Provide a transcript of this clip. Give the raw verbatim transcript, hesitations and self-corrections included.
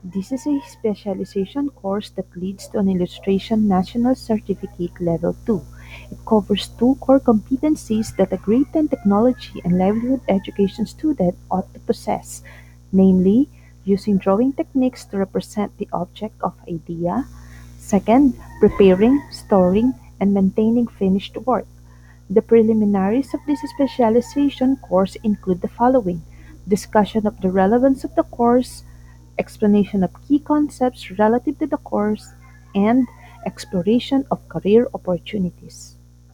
This is a specialization course that leads to an Illustration National Certificate Level two. It covers two core competencies that a grade ten technology and livelihood education student ought to possess, namely, using drawing techniques to represent the object of idea. Second, preparing, storing, and maintaining finished work. The preliminaries of this specialization course include the following: discussion of the relevance of the course, explanation of key concepts relative to the course, and exploration of career opportunities.